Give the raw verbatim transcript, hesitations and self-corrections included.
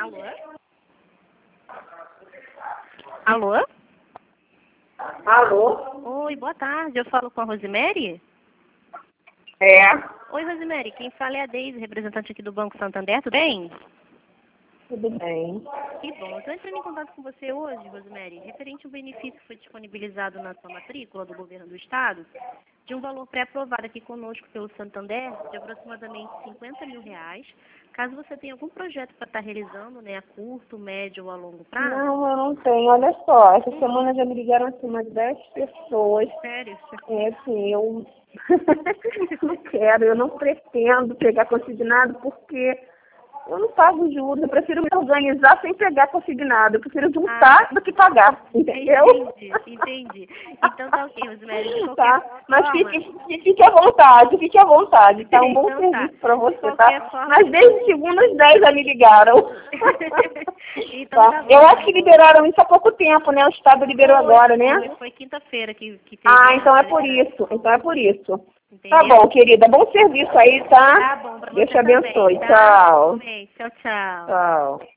Alô? Alô? Alô? Oi, boa tarde. Eu falo com a Rosemary? É, Oi, Rosemary. Quem fala é a Deise, representante aqui do Banco Santander. Tudo bem? tudo bem. Que bom. Estou entrando em contato com você hoje, Rosemary, referente ao benefício que foi disponibilizado na sua matrícula do governo do Estado, de um valor pré-aprovado aqui conosco pelo Santander, de aproximadamente cinquenta mil reais, caso você tenha algum projeto para estar realizando, né, a curto, médio ou a longo prazo. Não, eu não tenho. Olha só, essa semana já me ligaram assim umas dez pessoas. Sério? É assim, eu não quero, eu não pretendo pegar consignado porque eu não pago juros. Eu prefiro me organizar sem pegar consignado. Eu prefiro juntar Ah. do que pagar, entendeu? Entendi, entendi. Então tá ok, Rosemary. De qualquer Tá? Mas forma... fique, fique à vontade, fique à vontade. Tá um bom Então tá. serviço pra De você, qualquer tá? forma... Mas desde segunda às dez já me ligaram. Então Tá? tá bom. Eu acho que liberaram isso há pouco tempo, né? O Estado liberou Foi, agora, né? Foi, foi quinta-feira que, que teve Ah, a então é a por liberação. isso. Então é por isso. Tá Entendeu? bom, querida. Bom serviço aí, tá? Tá bom pra Deus você te também, abençoe. tá? Tchau. Amém. Tchau, tchau. Tchau.